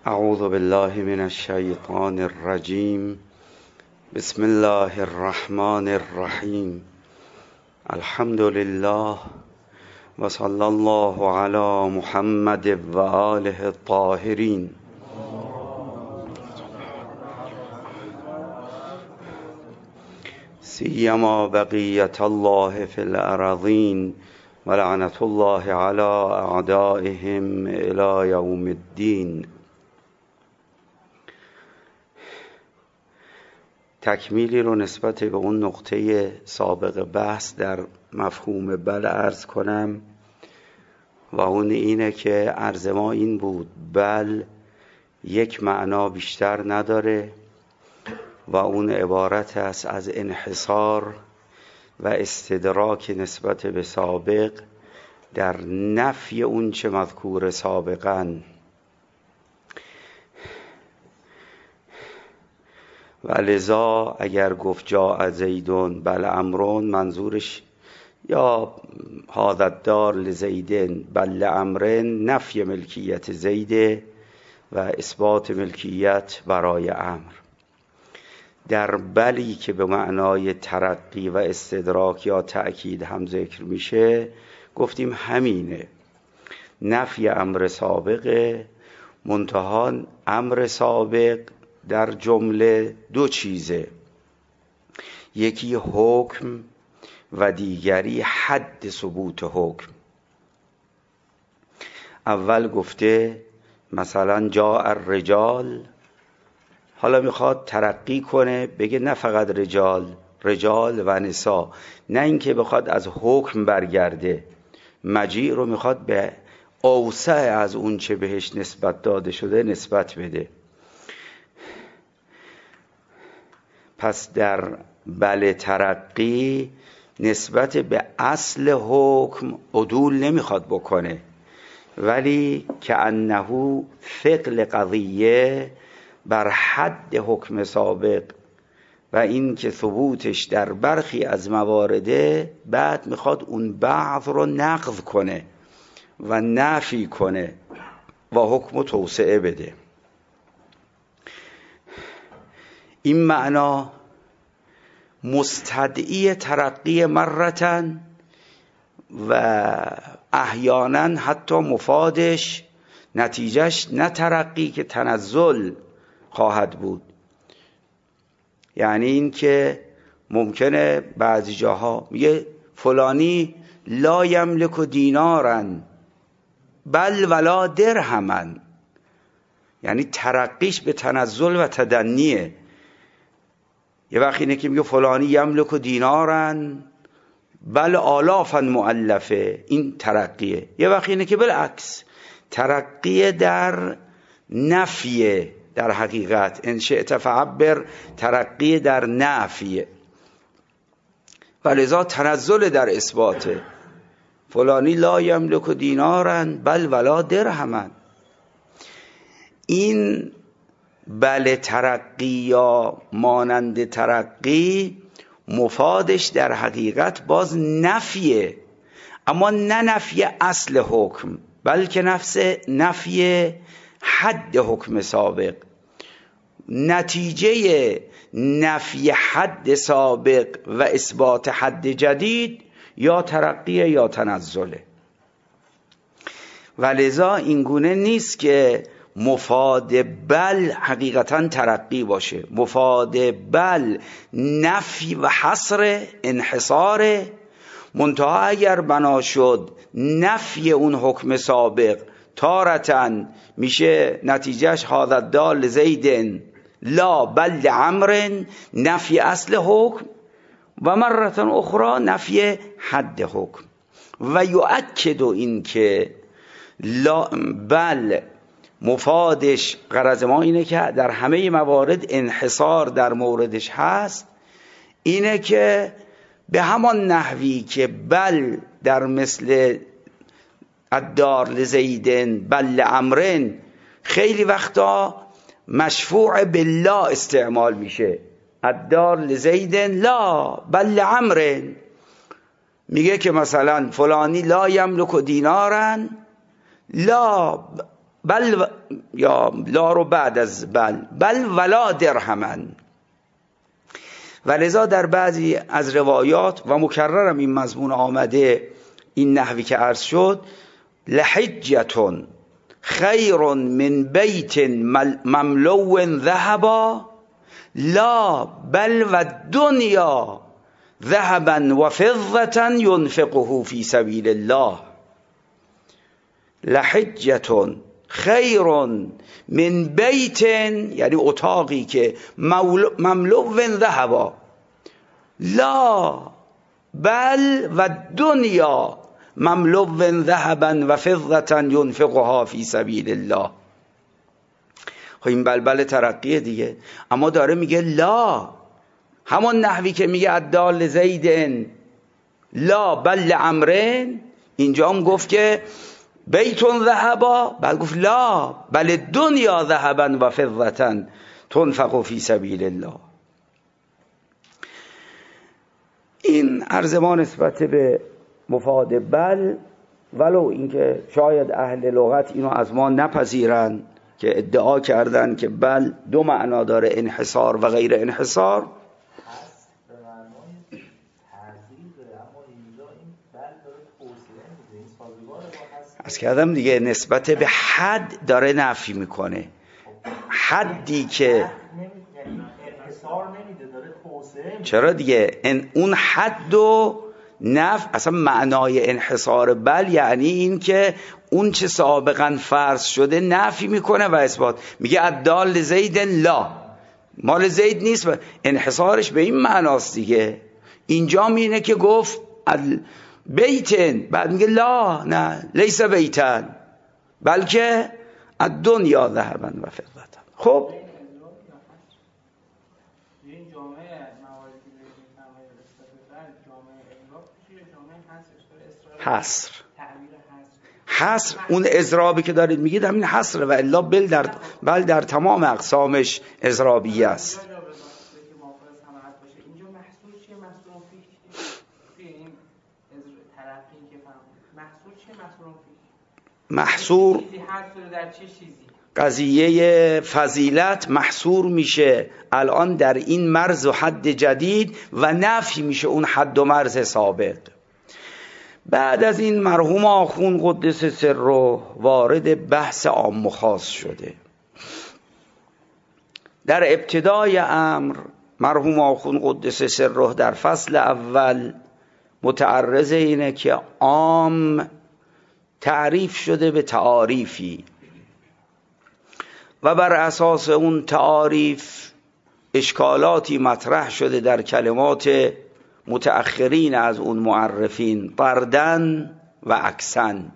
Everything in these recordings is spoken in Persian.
اعوذ بالله من الشیطان الرجیم. بسم الله الرحمن الرحیم. الحمد لله و صلی الله علی محمد و آله الطاهرین. سیما بقیت الله فی الارضین و لعنت الله علی اعدائهم الی یوم الدین. تکمیلی رو نسبت به اون نقطه سابق بحث در مفهوم بل عرض کنم و اون اینه که عرض ما این بود: بل یک معنا بیشتر نداره و اون عبارت است از انحصار و استدراک نسبت به سابق در نفی اون چه مذکور سابقاً. و لذا اگر گفت جاء زیدون بل امرون، منظورش یا هذا الدار لزیدن بل امرن، نفی ملکیت زیده و اثبات ملکیت برای امر. در بلی که به معنای ترقی و استدراک یا تأکید هم ذکر میشه، گفتیم همینه، نفی امر سابقه، منتها امر سابق در جمله دو چیزه، یکی حکم و دیگری حد ثبوت حکم. اول گفته مثلا جاء الرجال، حالا میخواد ترقی کنه بگه نه فقط رجال، رجال و نساء، نه اینکه بخواد از حکم برگرده، مجیع رو میخواد به اوسع از اون چه بهش نسبت داده شده نسبت بده. پس در بل ترقی نسبت به اصل حکم عدول نمیخواد بکنه، ولی که انه ثقل قضیه بر حد حکم سابق و این که ثبوتش در برخی از موارده، بعد میخواد اون بعض رو نقض کنه و نفی کنه و حکم توسعه بده. این معنا مستدعی ترقی مرتن و احیانا حتی مفادش نتیجهش نه ترقی که تنزل خواهد بود. یعنی این که ممکنه بعضی جاها میگه فلانی لا یملک دینارن بل ولا درهمن، یعنی ترقیش به تنزل و تدنیه. یه وقت اینه که میگه فلانی یملک دینارن بل آلافا مؤلفه، این ترقیه. یه وقت اینه که بالعکس، ترقیه در نفیه، در حقیقت ان شئت فعبر، ترقیه در نفیه و لذا تنزل در اثباته. فلانی لا یملک دینارن بل ولا درهمن. این بل ترقی یا مانند ترقی مفادش در حقیقت باز نفیه، اما نه نفی اصل حکم، بلکه نفی حد حکم سابق. نتیجه نفی حد سابق و اثبات حد جدید یا ترقی یا تنزله. ولذا اینگونه نیست که مفاد بل حقیقتا ترقی باشه. مفاد بل نفی و حصر، انحصار، منتها اگر بنا شد نفی اون حکم سابق، تارتاً میشه نتیجهش هذا الدال زیدن لا بل امر، نفی اصل حکم، و مرة اخرى نفی حد حکم. و یؤکد این که بل مفادش، غرض ما اینه که در همه موارد انحصار در موردش هست، اینه که به همان نحوی که بل در مثل الدار لزیدن بل امرن خیلی وقتا مشفوع بالله استعمال میشه، الدار لزیدن لا بل امرن، میگه که مثلا فلانی لا یملک دینارن لا بل یا لا رو بعد از بل ولا درهمن. و لذا در بعضی از روایات و مکررم این مضمون آمده، این نحوی که عرض شد، لحجتون خیر من بیت مملو ذهبا لا بل و دنیا ذهبا و فضة ينفقه فی سبیل الله. لحجتون خیر من بیت، یعنی اتاقی که مملو ذهبا، لا بل و دنیا مملو ذهبا و فضة ينفقها فی سبیل الله. خب این بلبل ترقیه دیگه، اما داره میگه لا، همون نحوی که میگه الدال زیدن لا بل عمرن، اینجا هم گفت که بیتون ذهبا، بل گفت لا بل دنیا ذهبا و فضة تنفق فی سبیل الله. این عرض ما نسبت به مفاد بل، ولو اینکه شاید اهل لغت اینو از ما نپذیرن که ادعا کردن که بل دو معنا داره، انحصار و غیر انحصار. از کردم دیگه نسبت به حد داره نفی میکنه، حدی که چرا دیگه اون حد و نفی، اصلا معنای انحصار بل یعنی این که اون چه سابقا فرض شده نفی میکنه و اثبات. میگه الدال زید لا، مال زید نیست، و انحصارش به این معناست دیگه. اینجا میینه که گفت بیتن، بعد میگه لا، نه لیس بیتن بلکه الدنیا ذهبا و فضة. خب حصر اون اضرابی که دارید میگید همین حصر، و الا بل در تمام اقسامش اضرابی است. محصور قضیه فضیلت محصور میشه الان در این مرز و حد جدید و نفی میشه اون حد و مرز سابق. بعد از این مرحوم آخوند قدس سره وارد بحث عام و خاص شده. در ابتدای امر مرحوم آخوند قدس سره در فصل اول متعرض اینه که عام تعریف شده به تعاریفی و بر اساس اون تعاریف اشکالاتی مطرح شده در کلمات متأخرین از اون معرفین، طردن و عکسن.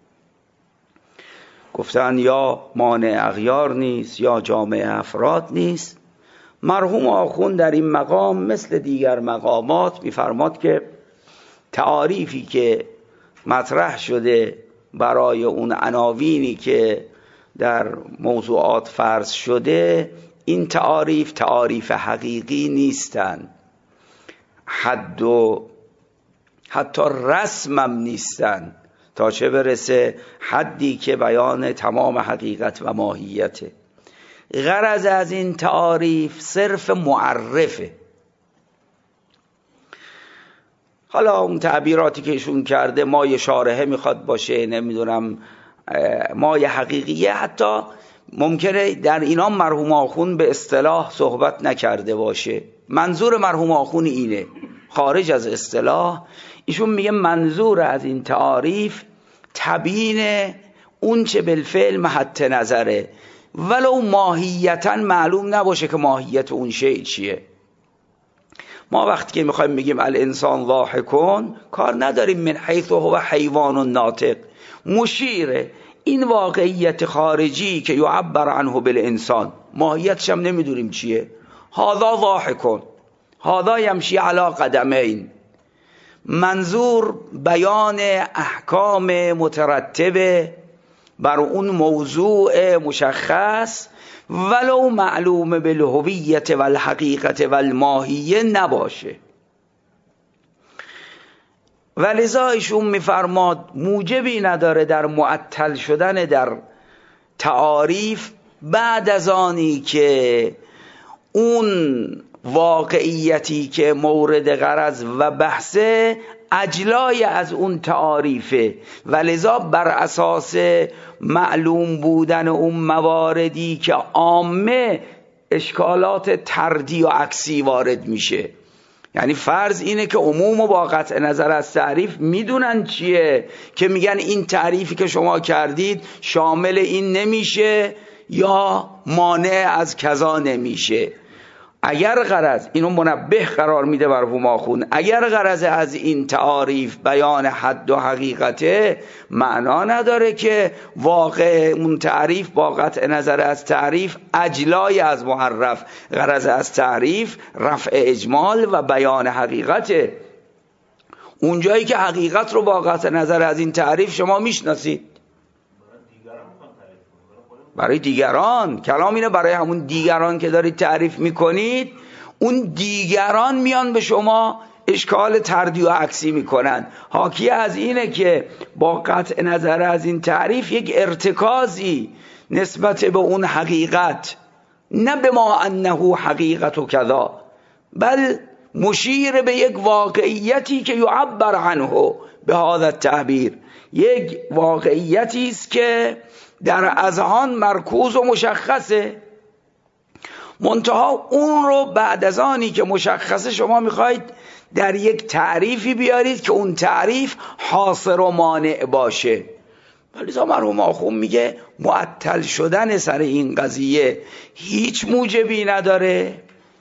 گفتن یا مانع اغیار نیست یا جامع افراد نیست. مرحوم آخوند در این مقام مثل دیگر مقامات میفرماد که تعاریفی که مطرح شده برای اون عناوینی که در موضوعات فرض شده، این تعاریف حقیقی نیستن، حد و حتی رسمم نیستن، تا چه برسه حدی که بیان تمام حقیقت و ماهیته. غرض از این تعاریف صرف معرفه. حالا اون تعبیراتی که ایشون کرده مایه شارحه میخواد باشه، نمیدونم مایه حقیقیه، حتی ممکنه در اینا مرحوم آخوند به اصطلاح صحبت نکرده باشه. منظور مرحوم آخوند اینه، خارج از اصطلاح. ایشون میگه منظور از این تعاریف تبیین اون چه بالفعل محط نظره، ولو ماهیتا معلوم نباشه که ماهیت اون شیء چیه. ما وقتی که میخوایم بگیم الانسان ضاحکون، کار نداریم من حیث هو حیوان ناطق، مشیره این واقعیت خارجی که یعبر عنه بالانسان، ماهیتش هم نمیدونیم چیه. هذا ضاحکون، هذا یمشی علی قدمین. منظور بیان احکام مترتبه بر اون موضوع مشخص، ولو معلوم بالهویت و الحقیقت و الماهیه نباشه. ولذا ایشون میفرماد موجبی نداره در معطل شدن در تعاریف بعد از آنی که اون واقعیتی که مورد غرض و بحثه اجلای از اون تعاریفه و لذا بر اساس معلوم بودن اون مواردی که عامه اشکالات طردی و عکسی وارد میشه. یعنی فرض اینه که عموم و با قطع نظر از تعریف میدونن چیه، که میگن این تعریفی که شما کردید شامل این نمیشه یا مانع از کذا نمیشه. اگر غرض، اینو منبه قرار میده مرحوم آخوند، اگر غرض از این تعاریف بیان حد و حقیقته، معنا نداره که واقع اون تعریف با قطع نظر از تعریف اجلای از معرف. غرض از تعریف رفع اجمال و بیان حقیقته. اونجایی که حقیقت رو با قطع نظر از این تعریف شما میشناسید، برای دیگران، کلام اینه برای همون دیگران که دارید تعریف میکنید، اون دیگران میان به شما اشکال طردی و عکسی میکنن. حاکی از اینه که با قطع نظر از این تعریف یک ارتکازی نسبت به اون حقیقت، نه به ما انه حقیقت و کذا، بل مشیر به یک واقعیتی که یعبر عنه به هذا التعبیر، یک واقعیتی است که در اذهان مرکوز و مشخصه، منتها اون رو بعد از آنی که مشخصه شما میخواید در یک تعریفی بیارید که اون تعریف حاصر و مانع باشه. ولی مرحوم آخوند میگه معطل شدن سر این قضیه هیچ موجبی نداره.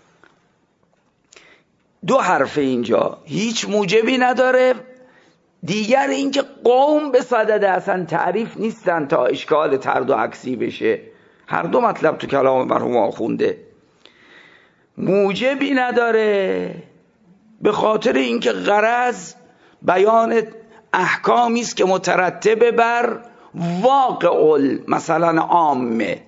دو حرف اینجا، هیچ موجبی نداره. دیگر اینکه قوم به صدد اصلا تعریف نیستن تا اشکال طرد و عکسی بشه. هر دو مطلب تو کلام مرحوم آخونده. موجبی نداره به خاطر اینکه غرض بیان احکامی است که مترتب بر واقع مثلا عامه،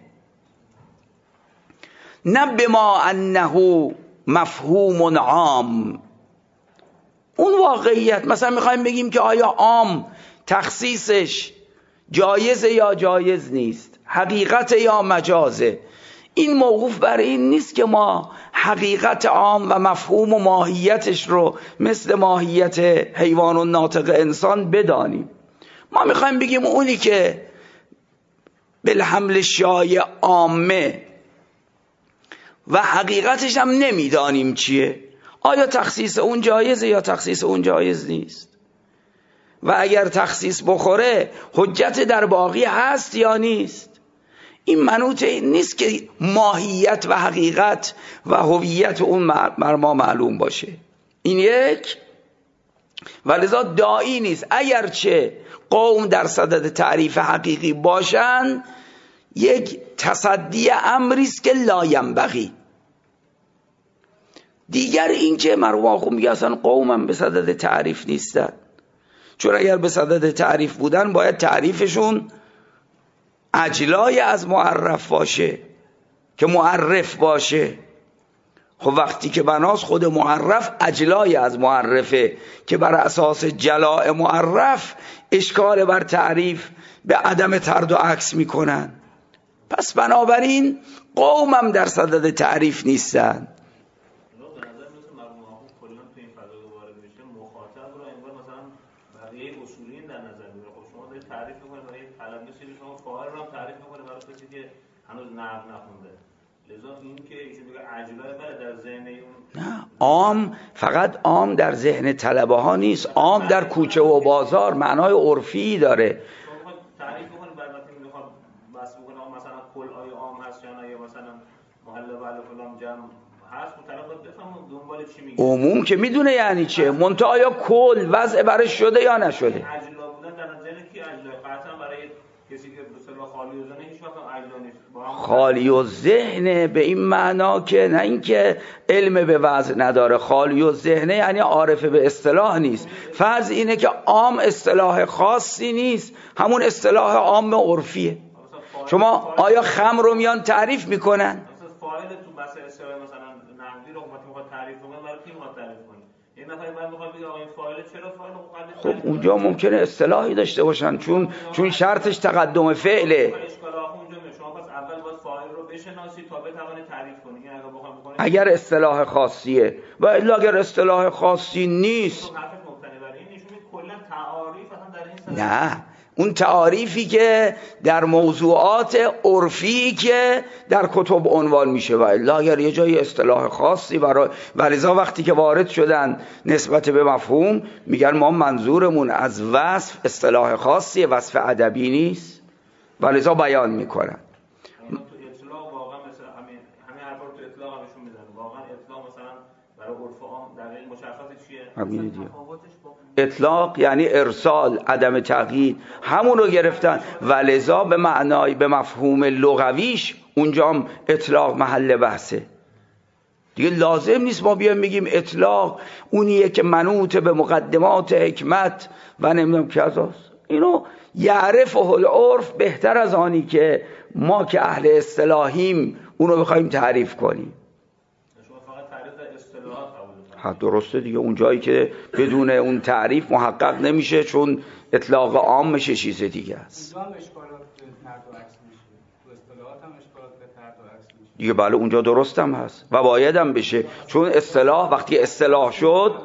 نه بما انه مفهوم عام. اون واقعیت، مثلا میخوایم بگیم که آیا عام تخصیصش جایزه یا جایز نیست، حقیقت یا مجازه، این موقوف بر این نیست که ما حقیقت عام و مفهوم و ماهیتش رو مثل ماهیت حیوان و ناطق انسان بدانیم. ما میخوایم بگیم اونی که بالحمل شایع عامه و حقیقتش هم نمیدانیم چیه، آیا تخصیص اون جایزه یا تخصیص اون جایز نیست، و اگر تخصیص بخوره حجت در باقی هست یا نیست. این منوط این نیست که ماهیت و حقیقت و هویت اون بر ما معلوم باشه. این یک، ولذا داعی نیست اگرچه قوم در صدد تعریف حقیقی باشن، یک تصدی امری است که لا ینبغی. دیگر این که مرحوم آخوند میگه اصلا قومم به صدد تعریف نیستن، چون اگر به صدد تعریف بودن باید تعریفشون اجلای از معرف باشه که معرف باشه. خب وقتی که بناس خود معرف اجلای از معرفه که بر اساس جلاء معرف اشکال بر تعریف به عدم طرد و عکس میکنن. پس بنابراین قومم در صدد تعریف نیستن. نه، عام فقط عام در ذهن طلبه ها نیست، عام در کوچه و بازار معنای عرفی داره. تعریف بکنه بعد وقتی میخوام بس بکنه مثلا کل آیا عام هست یا نه، یا مثلا محل و فلان جمع هست، طرف باید بفهمم دنبال چی میگه. عموم که میدونه یعنی چه، منتها آیا کل وضع برش شده یا نشده. اجلا بودن در نظر کی اجلا؟ قطعا برای کسی که مثلا خالی و ذهنه هیچ وقت اجلا نیست. خالی و ذهنه به این معنا که نه اینکه علم به وضع نداره، خالی و ذهنه یعنی عارف به اصطلاح نیست. فرض اینه که عام اصطلاح خاصی نیست، همون اصطلاح عام عرفیه. شما آیا خمر رو میان تعریف میکنن؟ مثلا فاعل تو بحث اصطلاح مثلا نحوی رو وقتی میخواد تعریف کنه برای کی میخواد تعریف کنه؟ یه نفر بعد میخواد بگه آقا این فاعل چرا فاعل؟ خب اونجا ممکنه اصطلاحی داشته باشن چون شرطش تقدم فعله. اشکال اونجا بشناسی تا بتوانی تعریف کنی. این اگه بخوام بکنی اگر اصطلاح خاصیه، و الا اگر اصطلاح خاصی نیست کلا تعاریف اصلا در این نه، اون تعاریفی که در موضوعات عرفی که در کتب عنوان میشه، و الا اگر یه جای اصطلاح خاصی برای، ولذا وقتی که وارد شدن نسبت به مفهوم میگن ما منظورمون از وصف اصطلاح خاصی، وصف ادبی نیست، ولذا بیان میکنن. تو اطلاق واقعا مثلا همین حرفا رو تو اطلاق همشون میزنن. واقعا اطلاق مثلا برای عرف عام دقیق مشخص چیه؟ همین دیگه. اطلاق یعنی ارسال، عدم تقیید، همون رو گرفتن، ولذا به معنای به مفهوم لغویش اونجا اطلاق محل بحثه دیگه. لازم نیست ما بیایم بگیم اطلاق اونیه که منوط به مقدمات حکمت و نمیدونم کذاست. اینو یعرفه العرف بهتر از آنی که ما که اهل اصطلاحیم اونو بخوایم تعریف کنیم. درسته دیگه، اون جایی که بدون اون تعریف محقق نمیشه، چون اطلاق عام میشه چیز دیگه است. دیگه بله اونجا درستم هست و بایدم بشه، چون اصطلاح وقتی اصطلاح شد،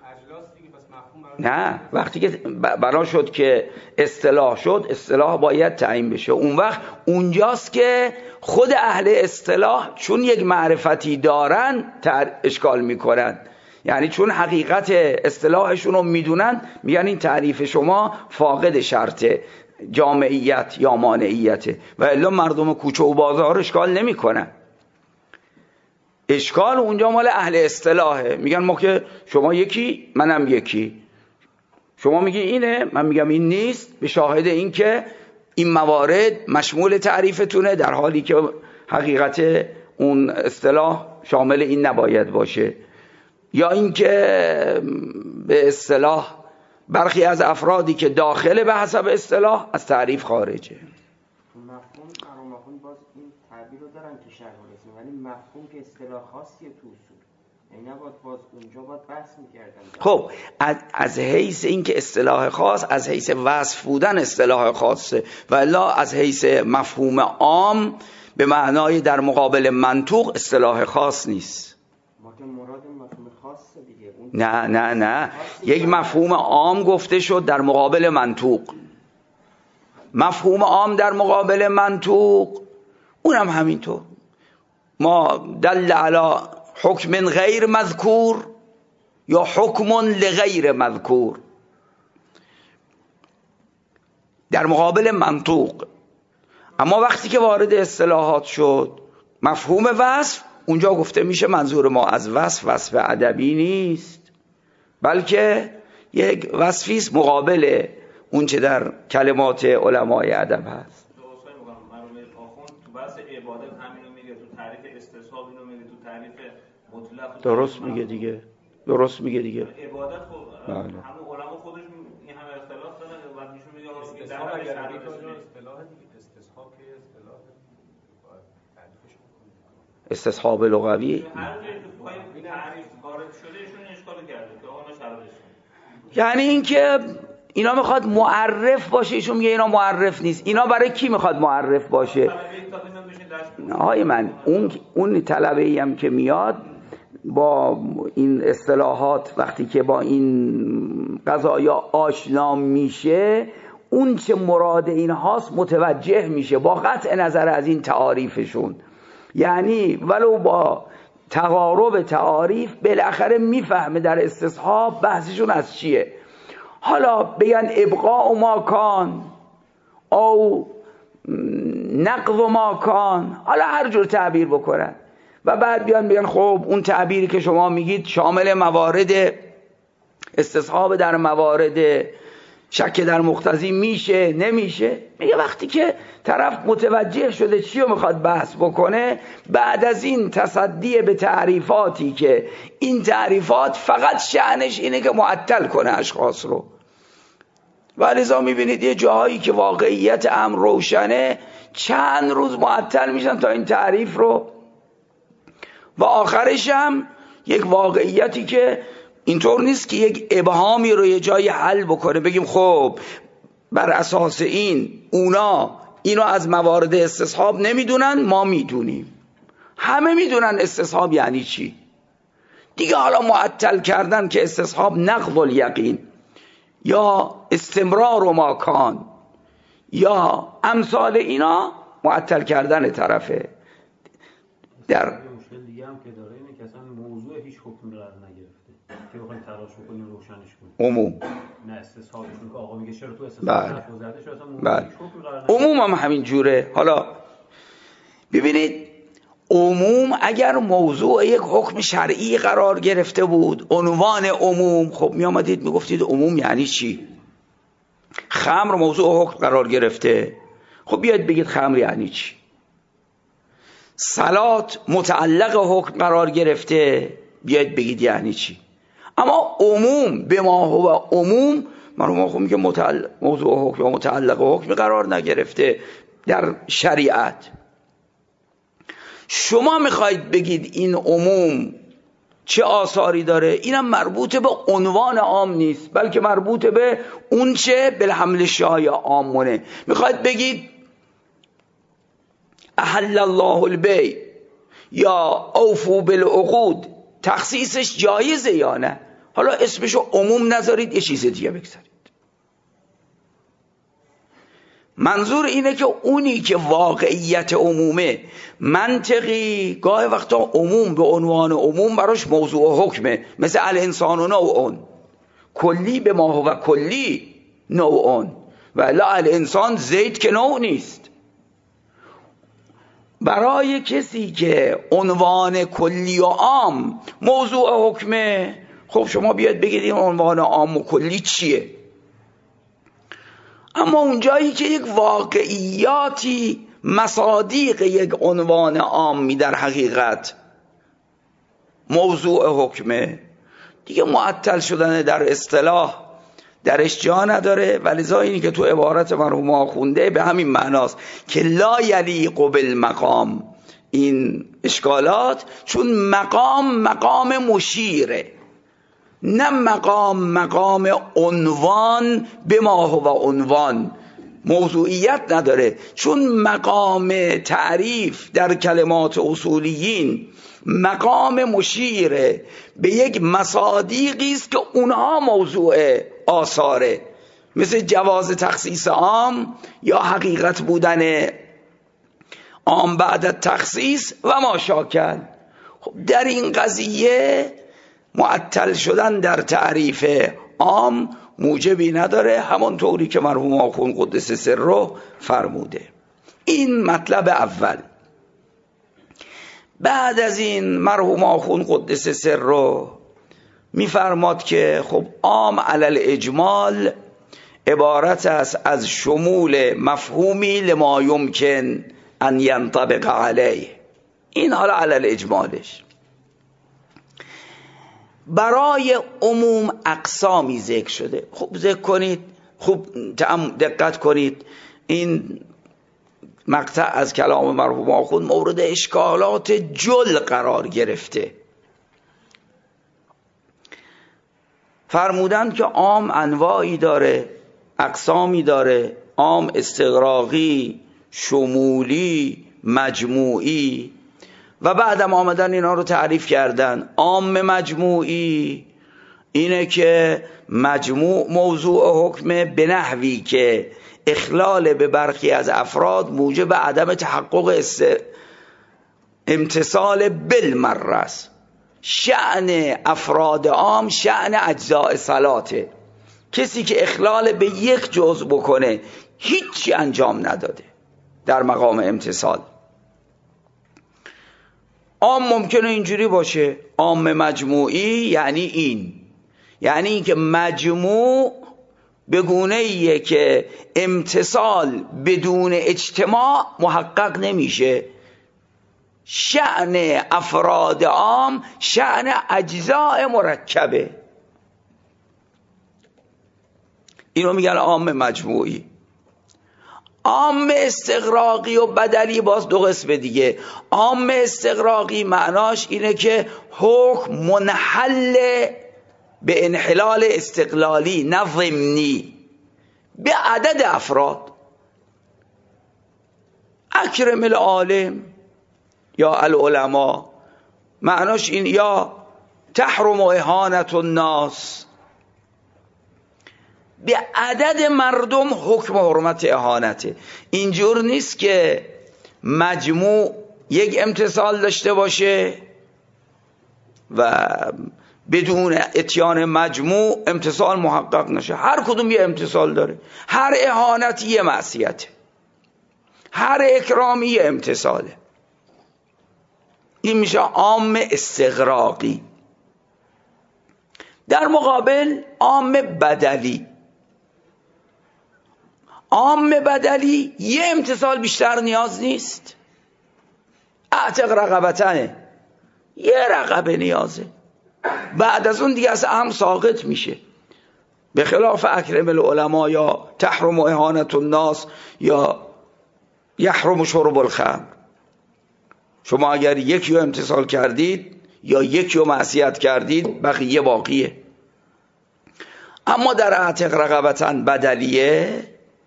نه وقتی که بنا شد که اصطلاح شد، اصطلاح باید تعیین بشه. اون وقت اونجاست که خود اهل اصطلاح چون یک معرفتی دارن اشکال میکنن، یعنی چون حقیقت اصطلاحشون رو میدونن میگن این تعریف شما فاقد شرط جامعیت یا مانعیته، و الا مردم کوچه و بازار اشکال نمیکنن. اشکال اونجا مال اهل اصطلاحه، میگن ما که شما یکی منم یکی، شما میگی اینه من میگم این نیست، به شاهد این که این موارد مشمول تعریفتونه، در حالی که حقیقت اون اصطلاح شامل این نباید باشه. یا اینکه به اصطلاح برخی از افرادی که داخل به حسب اصطلاح از تعریف خارجه. مفهوم باز این تعبیر رو دارن که شرح رسیم، ولی مفهوم که اصطلاح خاصیه تو اصول، یعنی نباید باز اونجا باید بحث میکردن. خب از حیث این که اصطلاح خاص، از حیث وصف بودن اصطلاح خاصه، و الا از حیث مفهوم عام به معنای در مقابل منطوق اصطلاح خاص نیست. ما که مراد مفهوم خاصه دیگه. نه یک مفهوم عام گفته شد در مقابل منطوق. مفهوم عام در مقابل منطوق اونم همینطور. ما دل علی حکم غیر مذکور یا حکم لغیر مذکور در مقابل منطوق. اما وقتی که وارد اصطلاحات شد مفهوم وصف، اونجا گفته میشه منظور ما از وصف ادبی نیست، بلکه یک وصفی است مقابل اون چه در کلمات علمای ادب هست. درست میگه دیگه. درست میگه دیگه. عبادت خب همون علما خودشون این همه اختلاف دارن و بعد میشون میگه در اصطلاح دیگه استصحاب که اصطلاح تعریفش میکنه. استصحاب لغوی هر جایی تو پای تعریف وارد شده ایشون اشکال کرده که آقا شرحش. یعنی اینکه اینا میخواد معرف باشه، ایشون میگه اینا معرف نیست. اینا برای کی میخواد معرف باشه؟ آقای من اون طلبه‌ای هم که میاد با این اصطلاحات وقتی که با این قضایا آشنا میشه، اون چه مراد اینهاست متوجه میشه با قطع نظر از این تعاریفشون. یعنی ولو با تقارب تعاریف بالاخره میفهمه در استصحاب بحثشون از چیه. حالا بگن ابقاء ما کان او نقض ما کان، حالا هر جور تعبیر بکنن و بعد بیان بگن خب اون تعبیری که شما میگید شامل موارد استصحاب در موارد شک در مقتضی میشه نمیشه. میگه وقتی که طرف متوجه شده چی رو میخواد بحث بکنه، بعد از این تصدی به تعریفاتی که این تعریفات فقط شأنش اینه که معطل کنه اشخاص رو، و لذا میبینید یه جاهایی که واقعیت امر روشنه چند روز معطل میشن تا این تعریف رو، و آخرش هم یک واقعیتی که اینطور نیست که یک ابهامی رو یه جایی حل بکنه، بگیم خب بر اساس این اونا اینو از موارد استصحاب نمیدونن، ما میدونیم. همه میدونن استصحاب یعنی چی. دیگه حالا معطل کردن که استصحاب نقض الیقین یا استمرار و ماکان یا امثال اینا معطل کردن طرفه. در مشکل دیگه هم که داره اینه که اصلا موضوع هیچ حکم قرار نگرفته که بخوایم تلاش بکنیم روشنش کنیم. عموم نه استصحابشون که آقا میگه چرا تو استصحاب نفوذاتش اصلا موضوع هیچ حکم قرار نگرفته. عموم هم همین جوره. حالا ببینید عموم اگر موضوع یک حکم شرعی قرار گرفته بود، عنوان عموم، خب می آمدید می گفتید عموم یعنی چی؟ خمر موضوع حکم قرار گرفته، خب بیاید بگید خمر یعنی چی؟ صلات متعلق حکم قرار گرفته، بیاید بگید یعنی چی؟ اما عموم به ما هو عموم، مرحوم خب میگه موضوع حکم و متعلق حکم قرار نگرفته در شریعت. شما میخواید بگید این عموم چه آثاری داره؟ اینم مربوط به عنوان عام نیست، بلکه مربوط به اون چه بالحمل شایع عامونه. میخواید بگید احل الله البیع یا اوفو بالعقود، تخصیصش جایزه یا نه؟ حالا اسمشو عموم نذارید، یه چیز دیگه بگذارید. منظور اینه که اونی که واقعیت عمومه، منطقی گاه وقتا عموم به عنوان عموم براش موضوع حکمه، مثل الانسان و نوعون، کلی به ما هو کلی نوعون، ولی الانسان زید که نوع نیست. برای کسی که عنوان کلی و عام موضوع حکمه، خب شما بیاد بگید این عنوان عام و کلی چیه؟ اما اونجایی که یک واقعیاتی مصادیق یک عنوان عامی در حقیقت موضوع حکمه، دیگه معطل شدن در اصطلاح درش جا نداره. ولذا اینی که تو عبارت مرحوم آخونده به همین معناست که لا یلیق بالمقام، این اشکالات، چون مقام مشیره، نه مقام عنوان به ما هو عنوان، موضوعیت نداره. چون مقام تعریف در کلمات اصولیین مقام مشیره به یک مصادیقی است که اونها موضوع آثاره، مثل جواز تخصیص عام یا حقیقت بودن عام بعد تخصیص و ما شاکل. خب در این قضیه معطل شدن در تعریف عام موجبی نداره، همون طوری که مرحوم آخوند قدس سره فرموده. این مطلب اول. بعد از این مرحوم آخوند قدس سره میفرماد که خب عام علی الاجمال عبارت است از شمول مفهومی لما یمکن ان ینطبق علیه. این حالا علی الاجمالش. برای عموم اقسامی ذکر شده. خوب ذکر کنید، خوب دقت کنید، این مقطع از کلام مرحوم آخوند مورد اشکالات جل قرار گرفته. فرمودند که عام انواعی داره، اقسامی داره، عام استغراقی، شمولی، مجموعی، و بعدم آمدن اینا رو تعریف کردن. عام مجموعی اینه که مجموع موضوع حکمه به نحوی که اخلال به برخی از افراد موجب عدم تحقق امتصال بالمره است. شأن افراد عام شأن اجزاء صلاته. کسی که اخلال به یک جزء بکنه هیچی انجام نداده در مقام امتصال. عام ممکنه اینجوری باشه، عام مجموعی یعنی این که مجموع به گونه‌ایه که امتصال بدون اجتماع محقق نمیشه. شأن افراد عام شأن اجزاء مرکبه، اینو میگن عام مجموعی. عام استغراقی و بدلی باز دو قسم دیگه. عام استغراقی معناش اینه که حکم منحل به انحلال استقلالی نه ضمنی به عدد افراد. اکرم العالم یا العلماء، معناش این یا تحرم اهانت الناس، به عدد مردم حکم حرمت اهانته. اینجور نیست که مجموع یک امتصال داشته باشه و بدون اتیان مجموع امتصال محقق نشه. هر کدوم یه امتصال داره، هر اهانت یه معصیته، هر اکرامی یه امتصاله. این میشه عام استغراقی. در مقابل عام بدلی، عام بدلی یه امتصال بیشتر نیاز نیست. اعتق رقبتنه، یه رقبه نیازه، بعد از اون دیگه از عام ساقط میشه. به خلاف اکرم العلماء یا تحرم اهانت الناس یا یحرم شرب الخمر. شما اگر یکی رو امتصال کردید یا یکی رو معصیت کردید، بقیه باقیه. اما در اعتق رقبتن بدلیه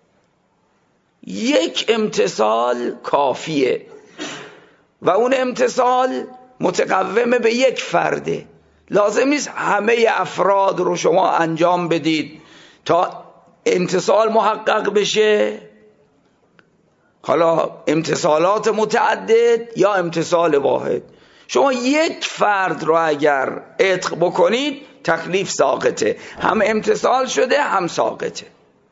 یک امتصال کافیه و اون امتصال متقوم به یک فرده. لازم نیست همه افراد رو شما انجام بدید تا امتصال محقق بشه. حالا امتصالات متعدد یا امتصال واحد، شما یک فرد رو اگر عتق بکنید تکلیف ساقطه، هم امتصال شده هم ساقطه.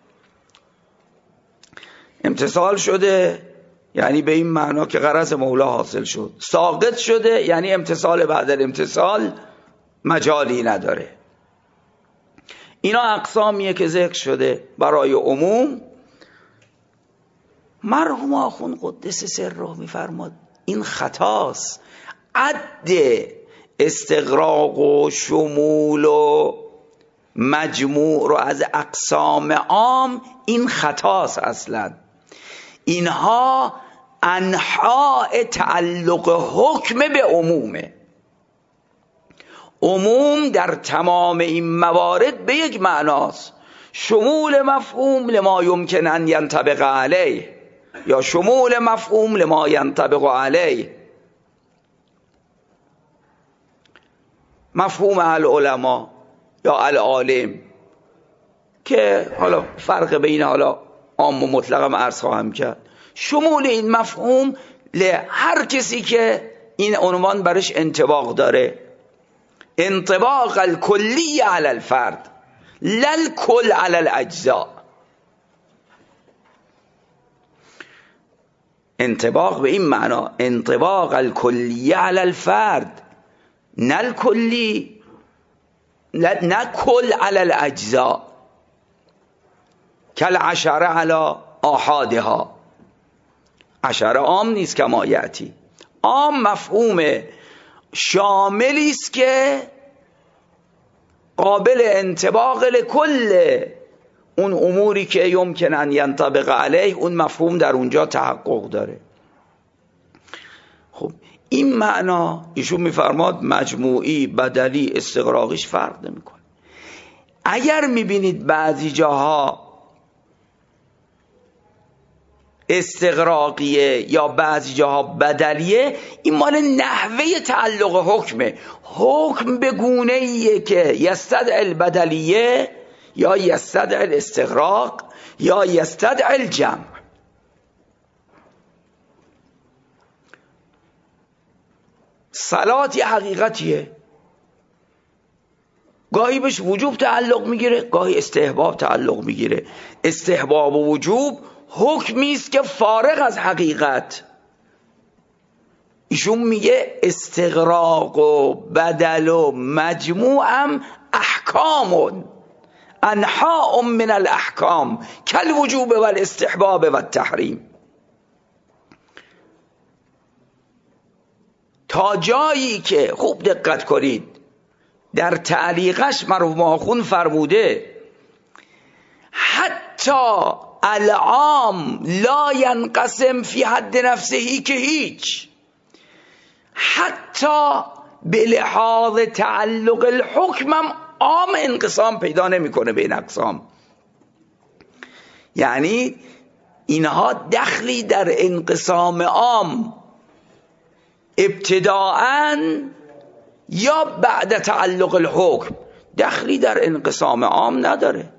امتصال شده یعنی به این معنا که غرض مولا حاصل شد، ساقط شده یعنی امتصال بعد الامتصال مجالی نداره. اینا اقسامیه که ذکر شده برای عموم. مرحوم آخوند قدس سره میفرماد این خطاست. عد استغراق و شمول و مجموع رو از اقسام عام، این خطاست اصلا. اینها انحاء تعلق حکم به عمومه. عموم در تمام این موارد به یک معناست، شمول مفهوم لما یمکن ان ینطبق علیه یا شمول مفهوم لما ینطبق علیه. مفهوم العلماء یا العالم که حالا فرق بین حالا عام و مطلقم عرض خواهم کرد، شمول این مفهوم هر کسی که این عنوان برش انطباق داره. انطباق الکلی علی الفرد لل کل علی الاجزاء. انطباق به این معنا انطباق الکلی علی الفرد، نه الکلی، نه کل علی الاجزاء، کل عشره علی آحادها. عشره عام نیست کما یأتی. عام مفهوم شاملی است که قابل انطباق لکل اون اموری که یمکن ان ینطبق علیه، اون مفهوم در اونجا تحقق داره. خب این معنا ایشون میفرماد مجموعی، بدلی، استغراقیش فرق نمیکنه. اگر میبینید بعضی جاها استغراقیه یا بعضی جاها بدلیه، این مال نحوه تعلق حکمه. حکم به گونه‌ایه که یستدعی البدلیه یا یستدعی الاستغراق یا یستدعی الجمع. صلات یه حقیقتیه، گاهی بهش وجوب تعلق میگیره، گاهی استحباب تعلق میگیره. استحباب و وجوب حکمی است که فارغ از حقیقت. ایشون میگه استغراق و بدل و مجموعم احکام انحاء من الاحکام کل وجوب و الاستحباب و التحریم. تا جایی که خوب دقت کنید در تعلیقش مرحوم آخوند فرموده حتی العام لا ینقسم فی حد نفسه، که هیچ حتی به لحاظ تعلق الحکم هم عام انقسام پیدا نمیکنه بین اقسام. یعنی اینها دخلی در انقسام عام ابتداءً یا بعد تعلق الحکم دخلی در انقسام عام نداره.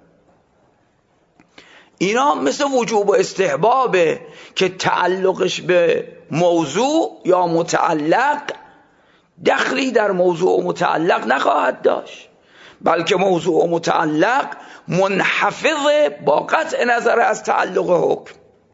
اینا مثل وجوب و استحبابه که تعلقش به موضوع یا متعلق دخلی در موضوع و متعلق نخواهد داشت، بلکه موضوع و متعلق منحفظ با قطع نظر از تعلق حکم.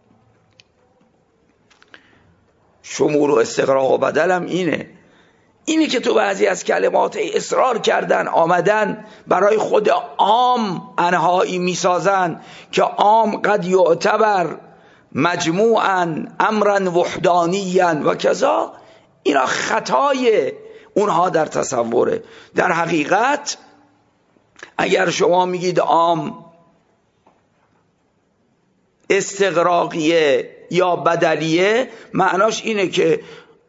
شمول و استغراق و بدل هم اینه که تو بعضی از کلمات اصرار کردن آمدن برای خود عام انهایی میسازن که عام قد یعتبر مجموعاً امرا وحدانیاً و کذا. اینا خطای اونها در تصوره. در حقیقت اگر شما میگید عام استغراقیه یا بدلیه، معناش اینه که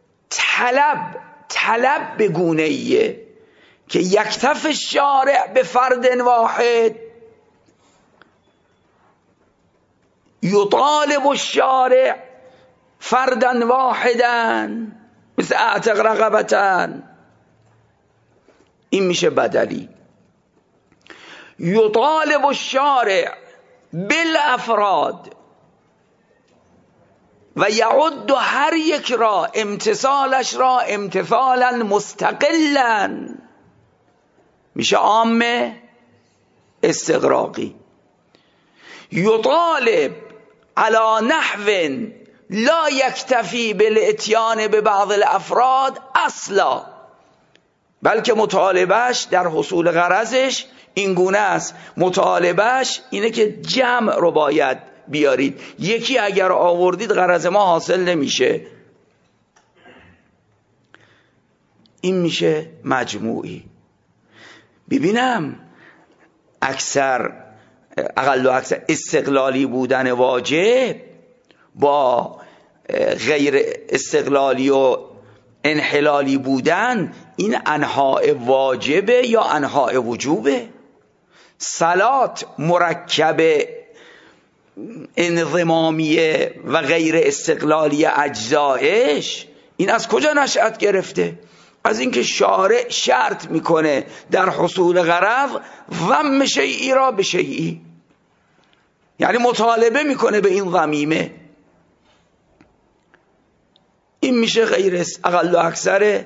طلب به گونه ایه که یکتف شارع به فرد واحد، یطالب الشارع فردا واحدا مثل اعتق رقبتن. این میشه بدلی. یطالب الشارع بالافراد و یعد هر یک را امتثالش را امتثالا مستقلا، میشه عام استغراقی. یطالب علی نحو لا یکتفی بالاتیان به بعض الافراد اصلا، بلکه مطالبهش در حصول غرضش این گونه است. مطالبهش اینه که جمع رو باید بیارید، یکی اگر آوردید غرض ما حاصل نمیشه. این میشه مجموعی. ببینم اقل و اکثر استقلالی بودن واجب با غیر استقلالی و انحلالی بودن، این انواع واجبه یا انواع وجوبه؟ صلات مرکب انضمامیه و غیر استقلالی اجزایش، این از کجا نشأت گرفته؟ از اینکه شارع شرط میکنه در حصول غرض ضم شیئی را به شیئی، یعنی مطالبه میکنه به این ضمیمه. این میشه اقل و اکثر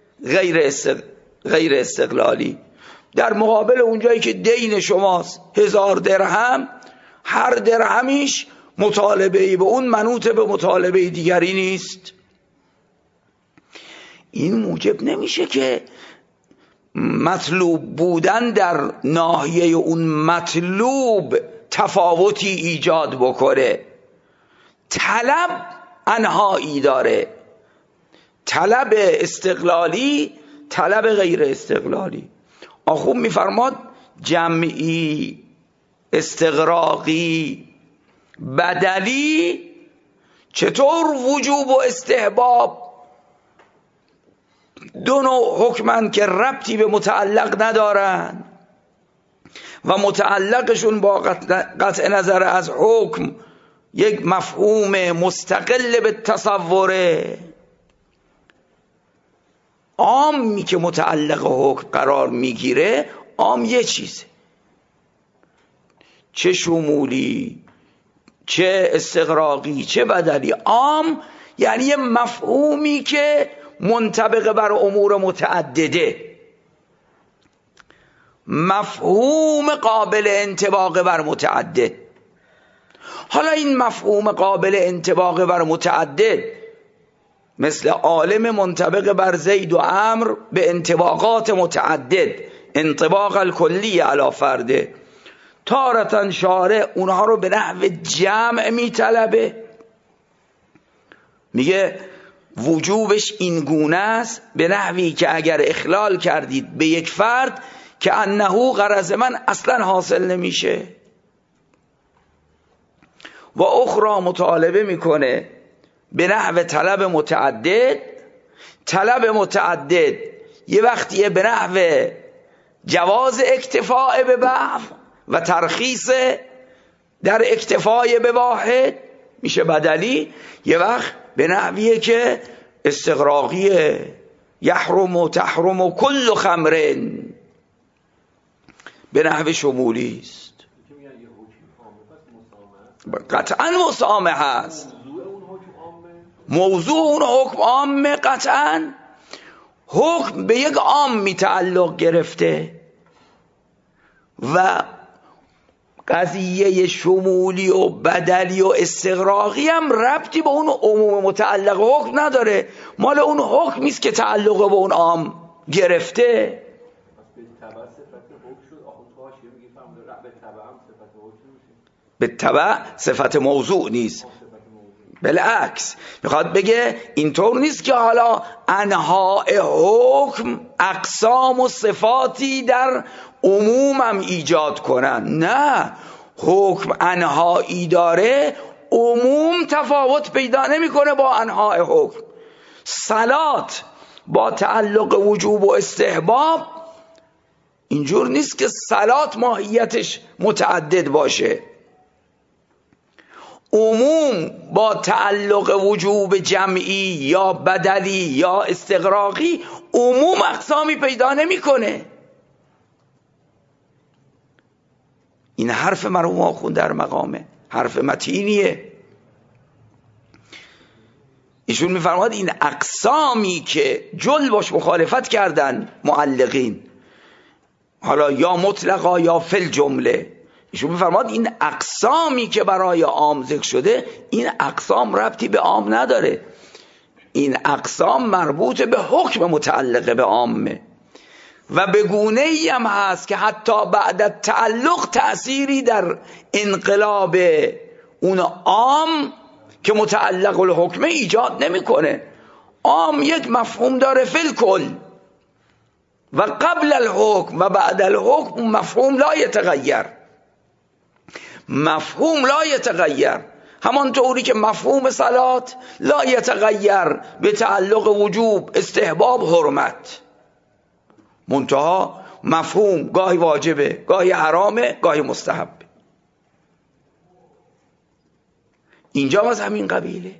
غیر استقلالی. در مقابل اونجایی که دین شماست 1000 درهم، هر درهمیش مطالبه‌ای به اون منوط به مطالبه دیگری نیست. این موجب نمیشه که مطلوب بودن در ناحیه اون مطلوب تفاوتی ایجاد بکنه. طلب انهایی داره، طلب استقلالی، طلب غیر استقلالی. آخوب میفرماد جمعی، استغراقی، بدلی چطور وجوب و استحباب دو نوع حکمن که ربطی به متعلق ندارن و متعلقشون با قطع نظر از حکم یک مفهوم مستقل به تصوره. عامی که متعلق حکم قرار میگیره، عام یه چیزه، چه شمولی چه استغراقی چه بدلی. عام یعنی یه مفهومی که منطبق بر امور متعدده، مفهوم قابل انطباق بر متعدد. حالا این مفهوم قابل انطباق بر متعدد مثل عالم منطبق بر زید و عمرو به انطباقات متعدد، انطباق الکلی علی فرده، تارتن شارع اونها رو به نحو جمع میطلبه، میگه وجوبش این گونه است به نحوی که اگر اخلال کردید به یک فرد که انه غرض من اصلا حاصل نمیشه. و اخرى مطالبه میکنه به نحو طلب متعدد. طلب متعدد یه وقتیه به نحو جواز اکتفاء به بعض و ترخیص در اکتفای به واحد، میشه بدلی، یه وقت به نحویه که استغراقیه، یحرم و تحرم و کل خمرن، به نحو شمولی است. قطعا مسامه هست، موضوع اون حکم عامه، قطعا حکم به یک عام میتعلق گرفته و قضیه شمولی و بدلی و استغراقی هم ربطی به اون عموم متعلق حکم نداره، مال اون حکمی است که تعلق به اون عام گرفته. به تبع صفت موضوع نیست، بالعکس میخواد بگه اینطور نیست که حالا انواع حکم اقسام و صفاتی در عمومم ایجاد کنن، نه، حکم انواعی داره، عموم تفاوت پیدا نمیکنه با انواع حکم. صلات با تعلق وجوب و استحباب اینجور نیست که صلات ماهیتش متعدد باشه، عموم با تعلق وجوب جمعی یا بدلی یا استغراقی عموم اقسامی پیدا نمیکنه. این حرف مرحوم آخوند در مقامه، حرف متینیه. ایشون میفرماد این اقسامی که جل باش مخالفت کردن معلقین، حالا یا مطلقا یا فل جمله، ایشون میفرماد این اقسامی که برای عام ذکر شده، این اقسام ربطی به عام نداره، این اقسام مربوط به حکم متعلق به عامه و به گونه‌ای هم هست که حتی بعد تعلق تأثیری در انقلاب اون عام که متعلق الحکمه ایجاد نمیکنه. عام یک مفهوم داره فی الکل و قبل الحکم و بعد الحکم مفهوم لا یتغیر، مفهوم لا یتغیر، همانطوری که مفهوم صلات لا یتغیر به تعلق وجوب، استحباب، حرمت، منتها مفهوم گاهی واجبه، گاهی حرامه، گاهی مستحب. اینجا از همین قبیله.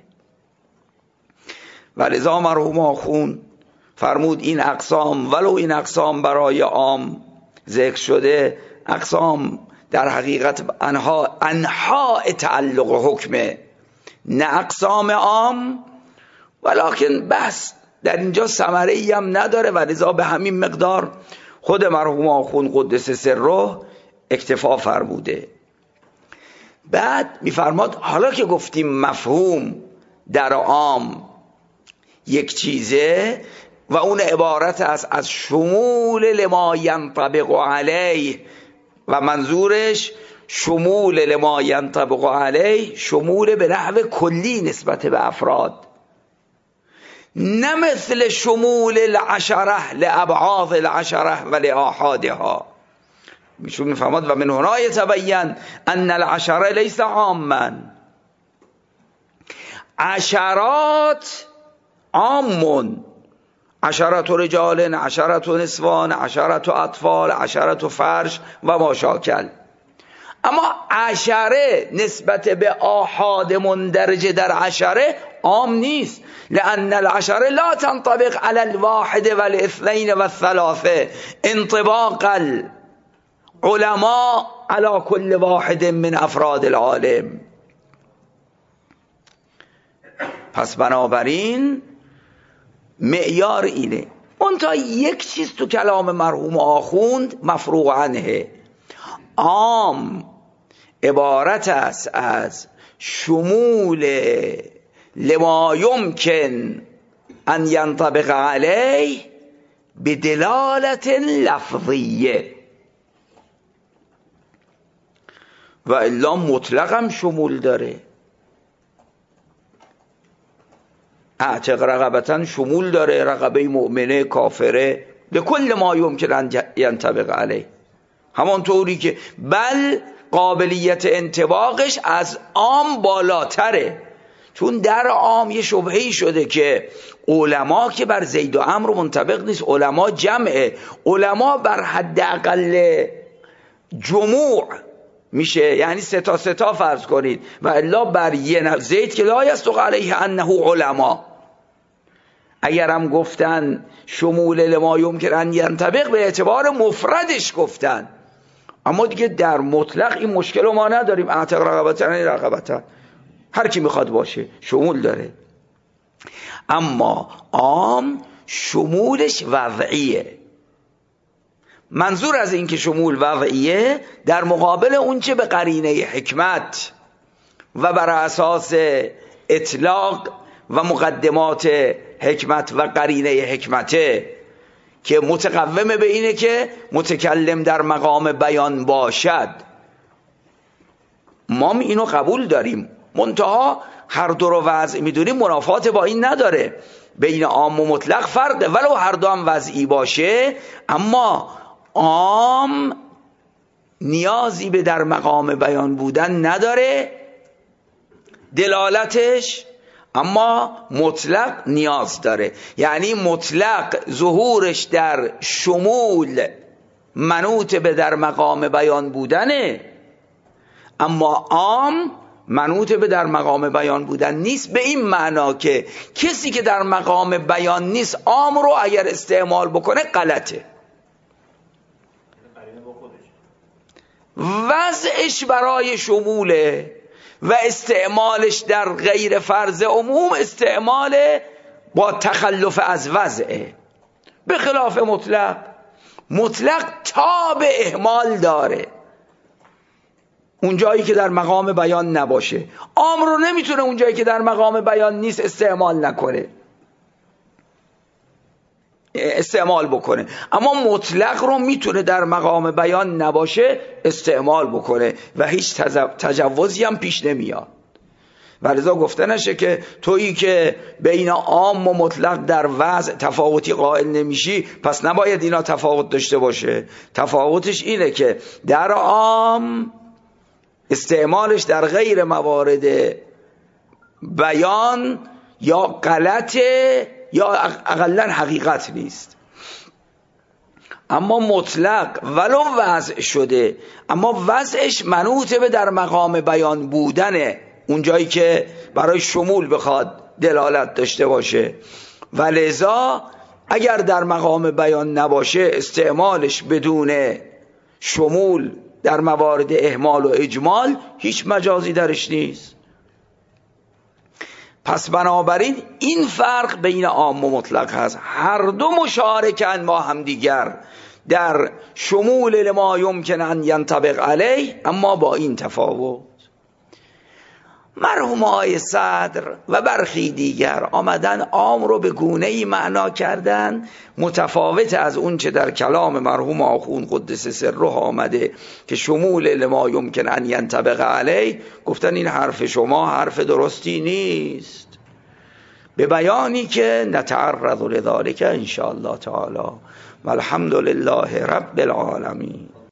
ولذا مرحوم آخوند فرمود این اقسام، ولو این اقسام برای عام ذکر شده، اقسام در حقیقت انها تعلق حکمه، نه اقسام عام، ولکن بس در اینجا ثمره‌ای هم نداره و لذا به همین مقدار خود مرحوم آخوند قدس سره اکتفا فرموده. بعد میفرماد حالا که گفتیم مفهوم در عام یک چیزه و اون عبارت است از شمول لما ینطبق علیه و منظورش شمول لما ینطبق علیه شمول به نحو کلی نسبت به افراد، نه مثل شمول العشره لابعاض العشره و لآحادها. میشون میفهمد و من هنا یتبین ان العشره لیس عاما، عشرات عامون، عشرت رجال، عشرت نسوان، عشرت اطفال، عشرت فرش و ما شاکل. اما عشره نسبت به آحاد مندرج در عشره عام نیست، لأن العشره لا تنطبق على الواحد والاثنين والثلاثه انطباق العلماء على كل واحد من افراد العالم. پس بنابراین معیار اینه. منتها یک چیز تو کلام مرحوم آخوند مفروغ عنه، عام عبارت است از شمول لما یمکن ان ینطبق علیه بدلالت لفظیه و الا مطلق هم شمول داره. اعتق رقبتن شمول داره، رقبه مؤمنه، کافره، لکل ما یمکن ان ینطبق علیه، همانطوری که بل قابلیت انطباقش از عام بالاتره، چون در عام یه شبهه‌ای شده که علما که بر زید و عمرو منطبق نیست، علما جمعه، علما بر حد اقل جموع میشه، یعنی سه تا فرض کنید و الا بر یه زید که لا یصدق علیه انه علما. اگرم گفتن شمول لما یمکن ان ینطبق به اعتبار مفردش گفتن، اما دیگه در مطلق این مشکل رو ما نداریم. اعتق رقبتن هر کی میخواد باشه شمول داره. اما عام شمولش وضعیه. منظور از این که شمول وضعیه در مقابل اونچه به قرینه حکمت و بر اساس اطلاق و مقدمات حکمت و قرینه حکمته که متقوم به اینه که متکلم در مقام بیان باشد، ما اینو قبول داریم. منتها هر دو رو وضع میدونیم منافات با این نداره. بین عام و مطلق فرقه، ولو هر دو هم وضعی باشه، اما عام نیازی به در مقام بیان بودن نداره دلالتش، اما مطلق نیاز داره. یعنی مطلق ظهورش در شمول منوط به در مقام بیان بودنه، اما عام منوط به در مقام بیان بودن نیست، به این معنا که کسی که در مقام بیان نیست عام رو اگر استعمال بکنه غلطه. وضعش برای شموله و استعمالش در غیر فرض عموم استعمال با تخلف از وضعه، به خلاف مطلق تاب اهمال داره اون جایی که در مقام بیان نباشه. عام رو نمیتونه اون جایی که در مقام بیان نیست استعمال بکنه، اما مطلق رو میتونه در مقام بیان نباشه استعمال بکنه و هیچ تجاوزی هم پیش نمیاد. و لذا گفته نشه که تویی که بین عام و مطلق در وضع تفاوتی قائل نمیشی پس نباید اینا تفاوت داشته باشه. تفاوتش اینه که در عام استعمالش در غیر موارد بیان یا غلطه یا اقلا حقیقت نیست، اما مطلق ولو وضع شده اما وضعش منوط به در مقام بیان بودنه، اون جایی که برای شمول بخواد دلالت داشته باشه. و لذا اگر در مقام بیان نباشه استعمالش بدون شمول در موارد اهمال و اجمال هیچ مجازی درش نیست. پس بنابراین این فرق بین عام و مطلق هست، هر دو مشارکن با همدیگر در شمول لما یمکن ان ینطبق علیه، اما با این تفاوت. مرحوم آقای صدر و برخی دیگر آمدن عام رو به گونه‌ای معنا کردن متفاوت از اون چه در کلام مرحوم آخوند قدس سره آمده که شمول لما یمکن ان ینطبق علیه. گفتن این حرف شما حرف درستی نیست، به بیانی که نتعرض لذلك ان شاء الله تعالی. والحمد لله رب العالمین.